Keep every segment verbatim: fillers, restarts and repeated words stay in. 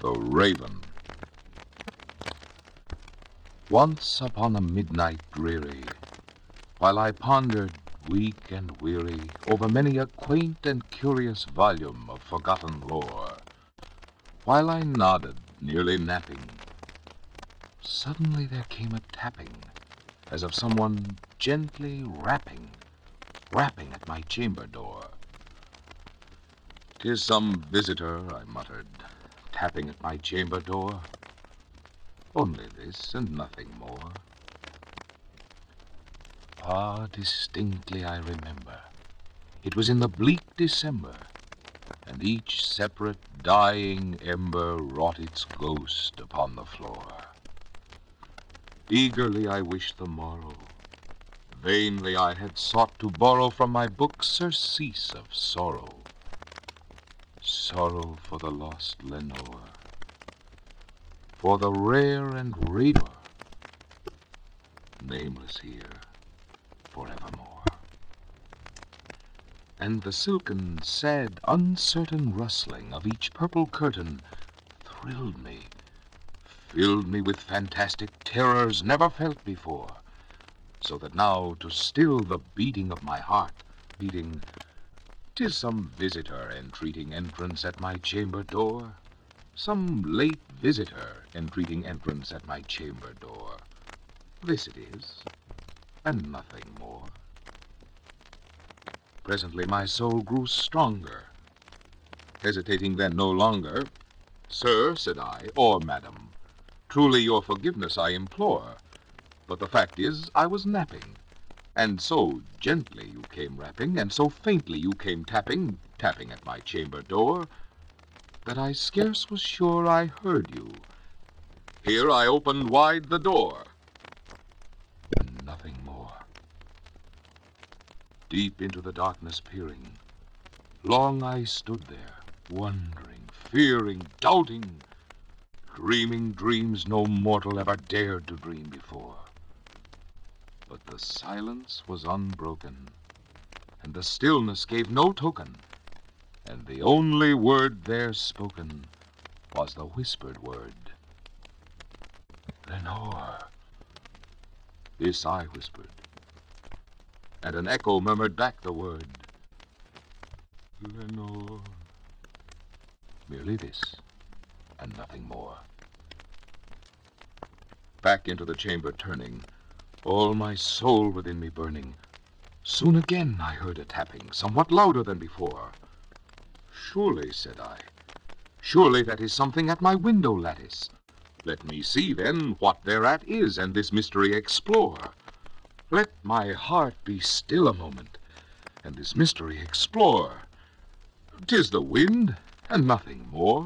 The Raven. Once upon a midnight dreary, while I pondered, weak and weary, over many a quaint and curious volume of forgotten lore, while I nodded, nearly napping, suddenly there came a tapping, as of someone gently rapping, rapping at my chamber door. "'Tis some visitor," I muttered, "tapping at my chamber door. Only this, and nothing more." Ah, distinctly I remember, it was in the bleak December, and each separate dying ember wrought its ghost upon the floor. Eagerly I wished the morrow. Vainly I had sought to borrow from my book surcease of sorrow. Sorrow for the lost Lenore, for the rare and rare, nameless here forevermore. And the silken, sad, uncertain rustling of each purple curtain thrilled me, filled me with fantastic terrors never felt before, so that now, to still the beating of my heart, beating, "'Tis some visitor entreating entrance at my chamber door, some late visitor entreating entrance at my chamber door. This it is, and nothing more." Presently my soul grew stronger. Hesitating then no longer, "Sir," said I, "or madam, truly your forgiveness I implore, but the fact is I was napping, and so gently you came rapping, and so faintly you came tapping, tapping at my chamber door, that I scarce was sure I heard you. Here I opened wide the door, and nothing more." Deep into the darkness peering, long I stood there, wondering, fearing, doubting, dreaming dreams no mortal ever dared to dream before. But the silence was unbroken, and the stillness gave no token, and the only word there spoken was the whispered word, "Lenore." This I whispered, and an echo murmured back the word, "Lenore." Merely this, and nothing more. Back into the chamber turning, all my soul within me burning, soon again I heard a tapping, somewhat louder than before. "Surely," said I, "surely that is something at my window lattice. Let me see, then, what thereat is, and this mystery explore. Let my heart be still a moment, and this mystery explore. 'Tis the wind, and nothing more."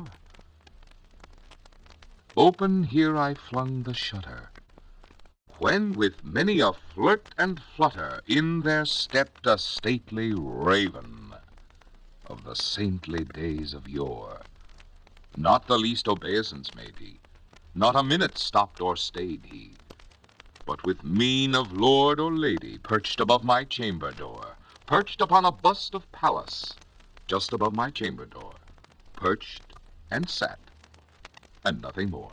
Open here I flung the shutter, when with many a flirt and flutter in there stepped a stately raven of the saintly days of yore. Not the least obeisance made he, not a minute stopped or stayed he, but with mien of lord or lady perched above my chamber door, perched upon a bust of Pallas, just above my chamber door, perched and sat, and nothing more.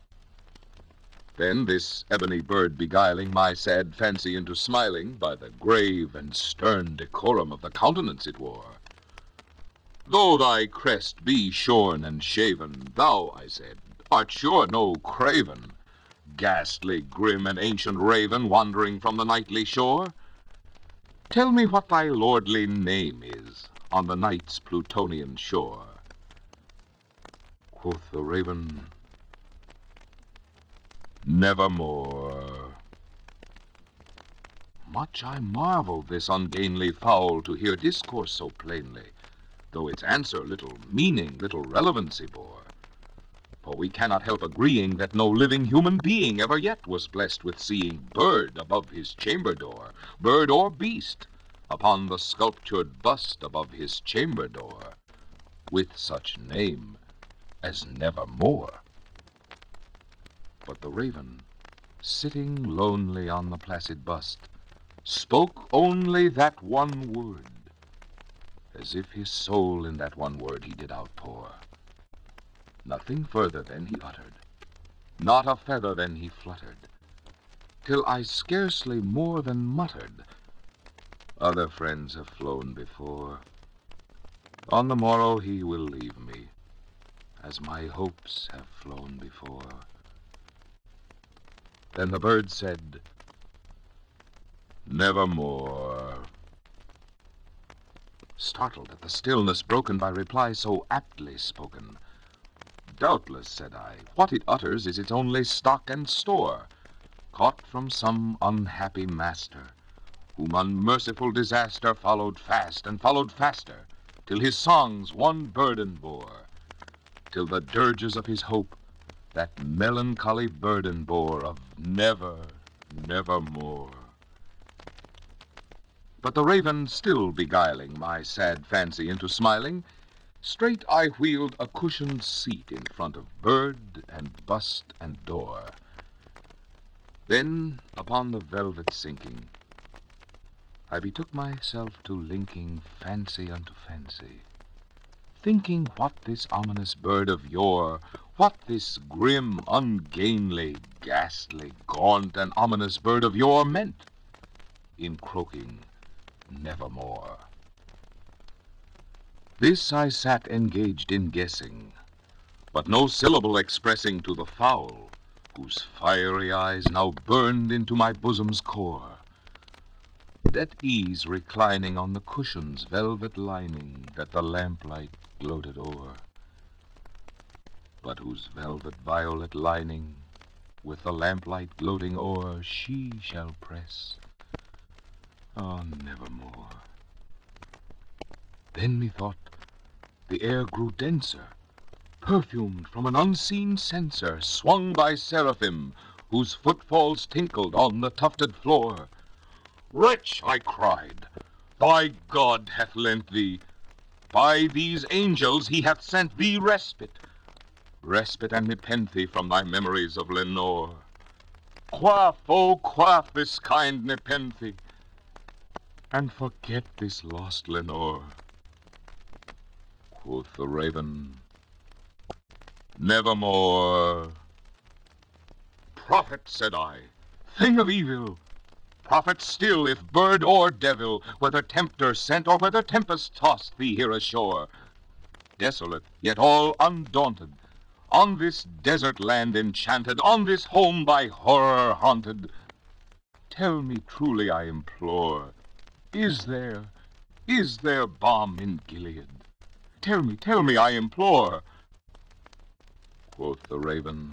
Then this ebony bird beguiling my sad fancy into smiling by the grave and stern decorum of the countenance it wore. "Though thy crest be shorn and shaven, thou," I said, "art sure no craven, ghastly, grim, and ancient raven wandering from the nightly shore. Tell me what thy lordly name is on the night's Plutonian shore." Quoth the raven, "Nevermore." Much I marveled this ungainly fowl to hear discourse so plainly, though its answer little meaning, little relevancy bore. For we cannot help agreeing that no living human being ever yet was blessed with seeing bird above his chamber door, bird or beast, upon the sculptured bust above his chamber door, with such name as Nevermore. But the raven, sitting lonely on the placid bust, spoke only that one word, as if his soul in that one word he did outpour. Nothing further then he uttered, not a feather then he fluttered, till I scarcely more than muttered, "Other friends have flown before. On the morrow he will leave me, as my hopes have flown before." Then the bird said, "Nevermore." Startled at the stillness broken by reply so aptly spoken, "Doubtless," said I, "what it utters is its only stock and store, caught from some unhappy master, whom unmerciful disaster followed fast and followed faster, till his songs one burden bore, till the dirges of his hope that melancholy burden bore of never, nevermore." But the raven still beguiling my sad fancy into smiling, straight I wheeled a cushioned seat in front of bird and bust and door. Then, upon the velvet sinking, I betook myself to linking fancy unto fancy, thinking what this ominous bird of yore, what this grim, ungainly, ghastly, gaunt, and ominous bird of yore meant in croaking nevermore. This I sat engaged in guessing, but no syllable expressing to the fowl, whose fiery eyes now burned into my bosom's core, at ease reclining on the cushion's velvet lining that the lamplight gloated o'er, but whose velvet violet lining with the lamplight gloating o'er she shall press, oh, nevermore. Then methought the air grew denser, perfumed from an unseen censer swung by seraphim, whose footfalls tinkled on the tufted floor. "Wretch," I cried, "thy God hath lent thee, by these angels he hath sent thee respite, respite and nepenthe from thy memories of Lenore. Quaff, oh, quaff this kind nepenthe, and forget this lost Lenore." Quoth the raven, "Nevermore." "Prophet," said I, "thing of evil, prophet still, if bird or devil, whether tempter sent or whether tempest tossed thee here ashore, desolate, yet all undaunted, on this desert land enchanted, on this home by horror haunted, tell me truly, I implore, is there, is there balm in Gilead? Tell me, tell me, I implore." Quoth the raven,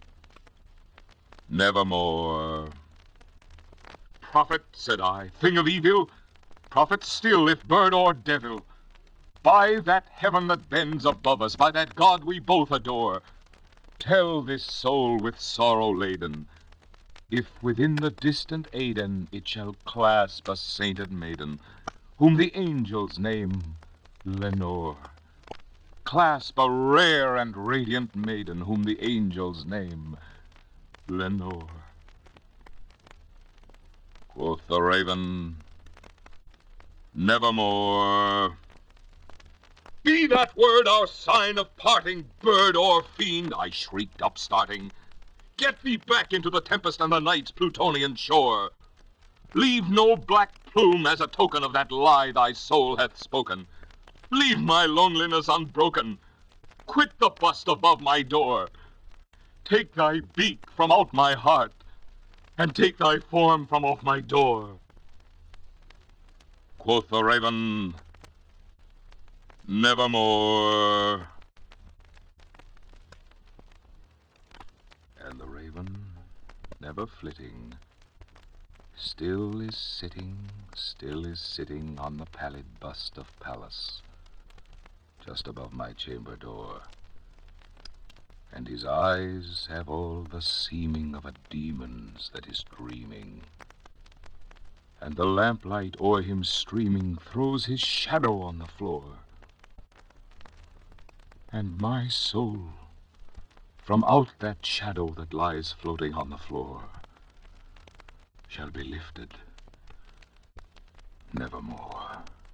"Nevermore." "Prophet," said I, "thing of evil, prophet still, if bird or devil, by that heaven that bends above us, by that God we both adore, tell this soul with sorrow laden, if within the distant Aidenn it shall clasp a sainted maiden, whom the angels name Lenore, clasp a rare and radiant maiden, whom the angels name Lenore." Quoth the raven, "Nevermore." "Be that word our sign of parting, bird or fiend," I shrieked, upstarting. "Get thee back into the tempest and the night's Plutonian shore. Leave no black plume as a token of that lie thy soul hath spoken. Leave my loneliness unbroken. Quit the bust above my door. Take thy beak from out my heart, and take thy form from off my door." Quoth the raven, "Nevermore." And the raven, never flitting, still is sitting, still is sitting on the pallid bust of Pallas, just above my chamber door, and his eyes have all the seeming of a demon's that is dreaming, and the lamplight o'er him streaming throws his shadow on the floor, and my soul from out that shadow that lies floating on the floor shall be lifted nevermore.